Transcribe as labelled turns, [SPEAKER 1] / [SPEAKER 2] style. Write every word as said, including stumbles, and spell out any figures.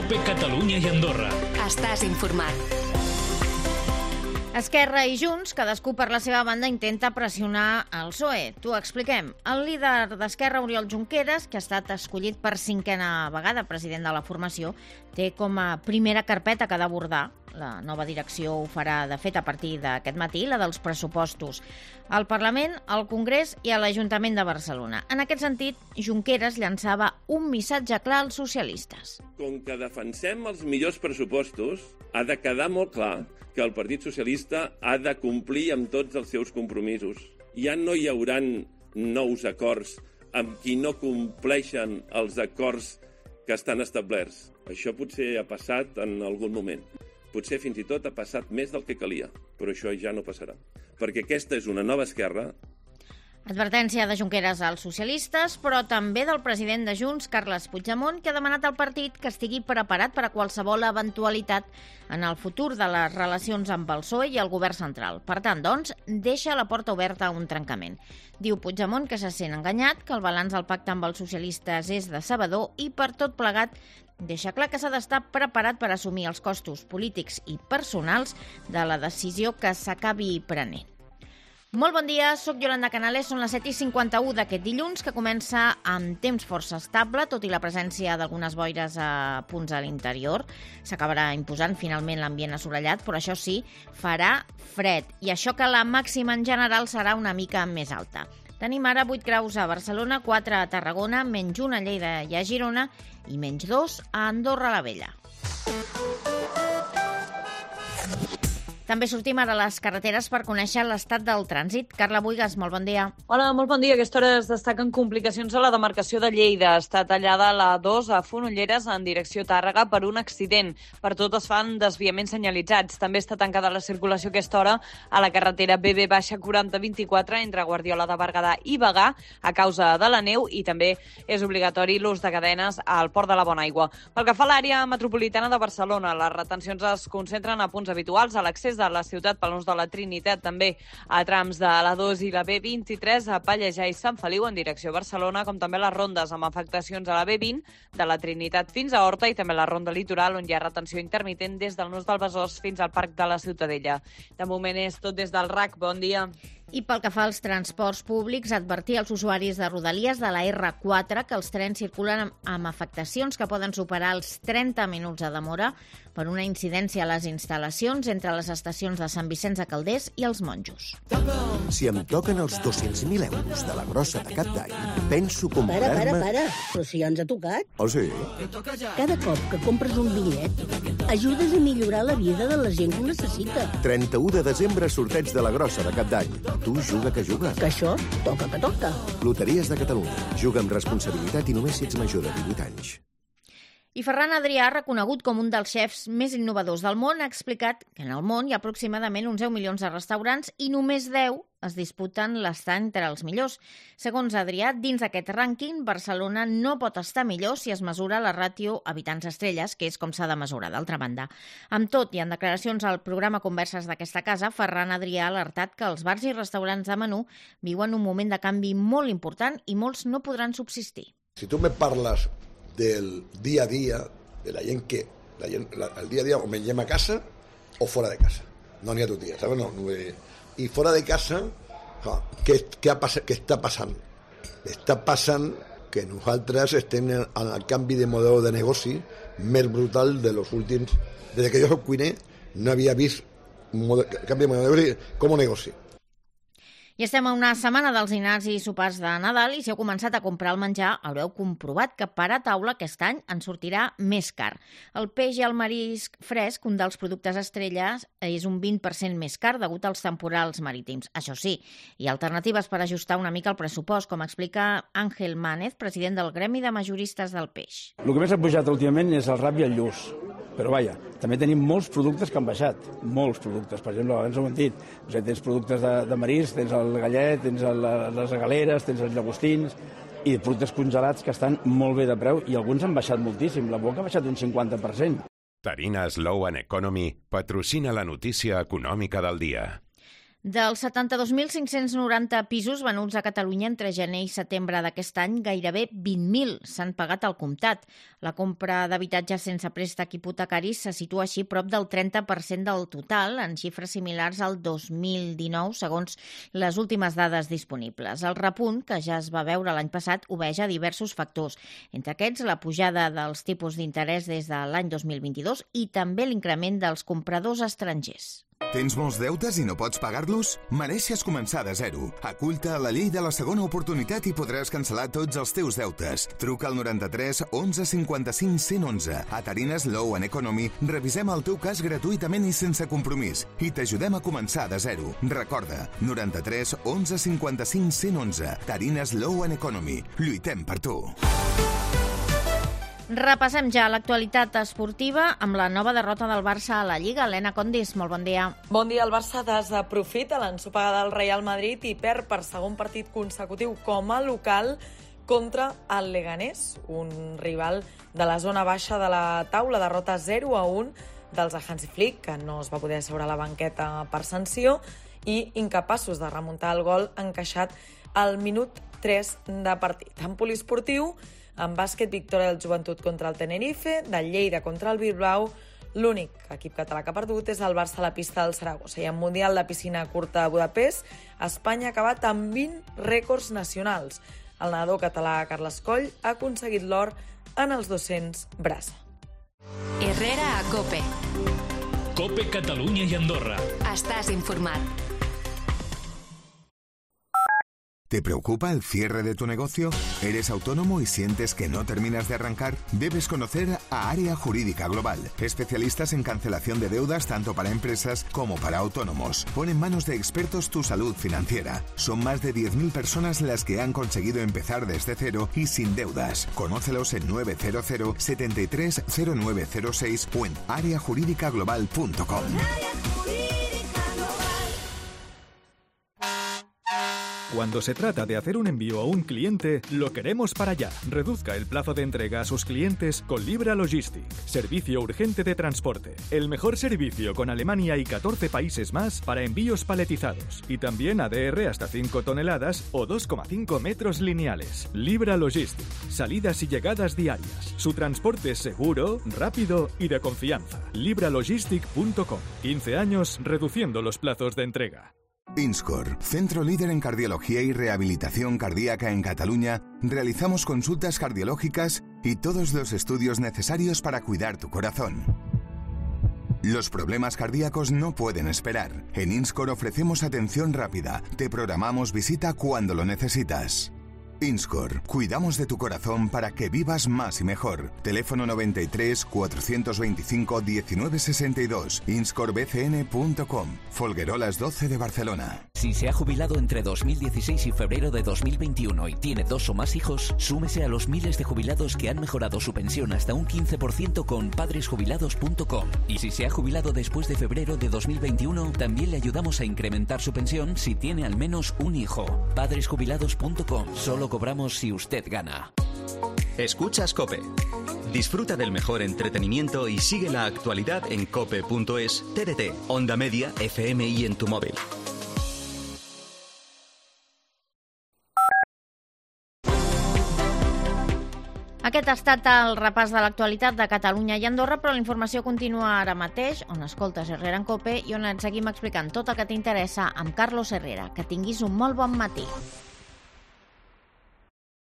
[SPEAKER 1] COPE Catalunya i Andorra.
[SPEAKER 2] Estàs informat.
[SPEAKER 3] Esquerra i Junts, cadascú per la seva banda, intenta pressionar el P S O E. T'ho expliquem. El líder d'Esquerra, Oriol Junqueras, que ha estat escollit per cinquena vegada president de la formació, té com a primera carpeta que ha d'abordar. La nova direcció ho farà, de fet, a partir d'aquest matí, la dels pressupostos al Parlament, al Congrés i a l'Ajuntament de Barcelona. En aquest sentit, Junqueras llançava un missatge clar als socialistes.
[SPEAKER 4] Com que defensem els millors pressupostos, ha de quedar molt clar que el Partit Socialista ha de complir amb tots els seus compromisos. Ja no hi hauran nous acords amb qui no compleixen els acords que estan establerts. Això potser ha passat en algun moment. Potser fins i tot ha passat més del que calia, però això ja no passarà. Perquè aquesta és una nova esquerra.
[SPEAKER 3] Advertència de Junqueras als socialistes, però també del president de Junts, Carles Puigdemont, que ha demanat al partit que estigui preparat per a qualsevol eventualitat en el futur de les relacions amb el P S O E i el govern central. Per tant, doncs, deixa la porta oberta a un trencament. Diu Puigdemont que se sent enganyat, que el balanç del pacte amb els socialistes és decebedor i, per tot plegat, deixa clar que s'ha d'estar preparat per assumir els costos polítics i personals de la decisió que s'acabi prenent. Molt bon dia, soc Yolanda Canales, són les set i cinquanta-u d'aquest dilluns, que comença amb temps força estable, tot i la presència d'algunes boires a punts a l'interior. S'acabarà imposant finalment l'ambient assolellat, però això sí, farà fred, i això que la màxima en general serà una mica més alta. Tenim ara vuit graus a Barcelona, quatre a Tarragona, menys un a Lleida i a Girona, i menys dos a Andorra la Vella. També sortim ara a les carreteres per conèixer l'estat del trànsit. Carla Buigas, molt bon dia.
[SPEAKER 5] Hola, molt bon dia. A aquesta hora es destaquen complicacions a la demarcació de Lleida. Està tallada la dos a Fonolleres en direcció Tàrrega per un accident. Per tot es fan desviaments senyalitzats. També està tancada la circulació a aquesta hora a la carretera B B quaranta vint-i-quatre entre Guardiola de Berguedà i Bagà a causa de la neu, i també és obligatori l'ús de cadenes al Port de la Bonaigua. Pel que fa a l'àrea metropolitana de Barcelona, les retencions es concentren a punts habituals a l'accés de la ciutat pel nus de la Trinitat, també a trams de la dos i la B vint-i-tres a Pallejà i Sant Feliu en direcció a Barcelona, com també les rondes amb afectacions a la B vint de la Trinitat fins a Horta, i també la ronda litoral on hi ha retenció intermitent des del nus del Besòs fins al Parc de la Ciutadella. De moment és tot des del R A C. Bon dia.
[SPEAKER 3] I pel que fa als transports públics, advertir als usuaris de Rodalies de la R quatre que els trens circulen amb, amb afectacions que poden superar els trenta minuts de demora per una incidència a les instal·lacions entre les estacions de Sant Vicenç de Calders i els Monjos.
[SPEAKER 6] Si em toquen els dos-cents mil euros de la grossa de cap d'any, penso comprar-me...
[SPEAKER 7] Para, para, para. Però si ja ens ha tocat.
[SPEAKER 6] Oh, sí?
[SPEAKER 7] Cada cop que compres un bitllet, ajudes a millorar la vida de la gent que ho necessita.
[SPEAKER 6] trenta-u de desembre, sorteig de la grossa de cap d'any. Tu juga que juga.
[SPEAKER 7] Que això toca que toca.
[SPEAKER 6] Loteries de Catalunya. Juga amb responsabilitat i només si ets major de divuit anys.
[SPEAKER 3] I Ferran Adrià, reconegut com un dels xefs més innovadors del món, ha explicat que en el món hi ha aproximadament uns deu milions de restaurants i només deu es disputen l'estar entre els millors. Segons Adrià, dins d'aquest rànquing, Barcelona no pot estar millor si es mesura la ràtio habitants-estrelles, que és com s'ha de mesurar, d'altra banda. Amb tot, i en declaracions al programa Converses d'aquesta casa, Ferran Adrià ha alertat que els bars i restaurants de menú viuen un moment de canvi molt important i molts no podran subsistir.
[SPEAKER 8] Si tu me parles del dia a dia, de la gent que la gent, la, el dia a dia o mengem a casa o fora de casa. No n'hi ha tot dia, saps? No, no, I fora de casa, què, què, ha passat, què està passant? Està passant que nosaltres estem en el canvi de model de negoci més brutal de los últims... Des que jo soc cuiner, no havia vist un model, canvi de model de negoci com a negoci.
[SPEAKER 3] I estem a una setmana dels dinars i sopars de Nadal, i si heu començat a comprar el menjar haureu comprovat que per a taula aquest any en sortirà més car. El peix i el marisc fresc, un dels productes estrelles, és un vint per cent més car degut als temporals marítims. Això sí, hi ha alternatives per ajustar una mica el pressupost, com explica Àngel Mánez, president del Gremi de Majoristes del Peix.
[SPEAKER 9] El que més ha pujat últimament és el rap i el lluç. Però vaja, també tenim molts productes que han baixat, molts productes. Per exemple, abans ho hem dit, o sigui, tens productes de, de marisc, tens el gallet, tens el, les regaleres, tens els llagostins, i productes congelats que estan molt bé de preu, i alguns han baixat moltíssim. La boca ha baixat un cinquanta per cent.
[SPEAKER 10] Tarina Slow and Economy patrocina la notícia econòmica del dia.
[SPEAKER 3] Dels setanta-dos mil cinc-cents noranta pisos venuts a Catalunya entre gener i setembre d'aquest any, gairebé vint mil s'han pagat al comptat. La compra d'habitatges sense préstec hipotecari se situa així prop del trenta per cent del total, en xifres similars al dos mil dinou, segons les últimes dades disponibles. El repunt, que ja es va veure l'any passat, obeja diversos factors. Entre aquests, la pujada dels tipus d'interès des de l'any dos mil vint-i-dos i també l'increment dels compradors estrangers.
[SPEAKER 1] Tens molts deutes i no pots pagar-los? Mereixes començar de zero. Acull-te a la llei de la segona oportunitat i podràs cancel·lar tots els teus deutes. Truca al noranta-tres onze cinquanta-cinc cent onze. A Tarines Law and Economy revisem el teu cas gratuïtament i sense compromís i t'ajudem a començar de zero. Recorda, noranta-tres onze cinquanta-cinc cent onze. Tarines Law and Economy. Lluitem per tu.
[SPEAKER 3] Repassem ja l'actualitat esportiva amb la nova derrota del Barça a la Lliga. Helena Condis, molt bon dia.
[SPEAKER 5] Bon dia. El Barça desaprofita l'ensopegada del Real Madrid i perd per segon partit consecutiu com a local contra el Leganés, un rival de la zona baixa de la taula. Derrota zero a un dels de Hansi Flick, que no es va poder asseure a la banqueta per sanció, i incapaços de remuntar el gol encaixat al minut tres de partit. En poliesportiu, en bàsquet, victòria del Joventut contra el Tenerife, del Lleida contra el Bilbao. L'únic equip català que ha perdut és el Barça a la pista del Saragossa. I en Mundial de piscina curta a Budapest, Espanya ha acabat amb vint rècords nacionals. El nedador català Carles Coll ha aconseguit l'or en els dos-cents braça.
[SPEAKER 2] Herrera a COPE.
[SPEAKER 10] COPE Catalunya i Andorra.
[SPEAKER 2] Estàs informat.
[SPEAKER 1] ¿Te preocupa el cierre de tu negocio? ¿Eres autónomo y sientes que no terminas de arrancar? Debes conocer a Área Jurídica Global, especialistas en cancelación de deudas tanto para empresas como para autónomos. Pon en manos de expertos tu salud financiera. Son más de diez mil personas las que han conseguido empezar desde cero y sin deudas. Conócelos en nueve cero cero, setenta y tres, cero nueve cero seis o en área jurídica global punto com.
[SPEAKER 11] Cuando se trata de hacer un envío a un cliente, lo queremos para allá. Reduzca el plazo de entrega a sus clientes con Libra Logistic. Servicio urgente de transporte. El mejor servicio con Alemania y catorce países más para envíos paletizados. Y también A D R hasta cinco toneladas o dos coma cinco metros lineales. Libra Logistic. Salidas y llegadas diarias. Su transporte es seguro, rápido y de confianza. libra logistic punto com. quince años reduciendo los plazos de entrega.
[SPEAKER 1] Inscor, centro líder en cardiología y rehabilitación cardíaca en Cataluña, realizamos consultas cardiológicas y todos los estudios necesarios para cuidar tu corazón. Los problemas cardíacos no pueden esperar. En Inscor ofrecemos atención rápida. Te programamos visita cuando lo necesitas. Inscor, cuidamos de tu corazón para que vivas más y mejor. Teléfono noventa y tres, cuatrocientos veinticinco, diecinueve sesenta y dos, inscor b c n punto com, Folguerolas doce de Barcelona.
[SPEAKER 12] Si se ha jubilado entre dos mil dieciséis y febrero de dos mil veintiuno y tiene dos o más hijos, súmese a los miles de jubilados que han mejorado su pensión hasta un quince por ciento con padres jubilados punto com. Y si se ha jubilado después de febrero de dos mil veintiuno, también le ayudamos a incrementar su pensión si tiene al menos un hijo. padres jubilados punto com. Solo cobramos si usted gana.
[SPEAKER 13] Escuchas COPE. Disfruta del mejor entretenimiento y sigue la actualidad en cope punto es, T D T, Onda Media, F M y en tu móvil.
[SPEAKER 3] Aquest ha estat el repàs de l'actualitat de Catalunya i Andorra, però la informació continua ara mateix, on escoltes Herrera en COPE i on et seguim explicant tot el que t'interessa amb Carlos Herrera. Que tinguis un molt bon matí.